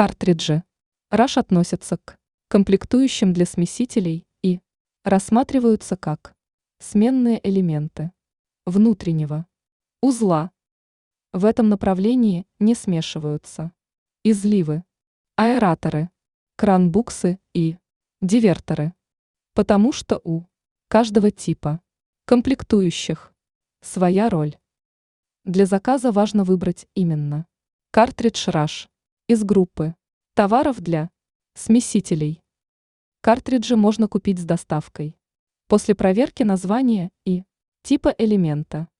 Картриджи. Rush относятся к комплектующим для смесителей и рассматриваются как сменные элементы внутреннего узла. В этом направлении не смешиваются изливы, аэраторы, кранбуксы и диверторы, потому что у каждого типа комплектующих своя роль. Для заказа важно выбрать именно картридж Rush из группы товаров для смесителей. Картриджи можно купить с доставкой после проверки названия и типа элемента.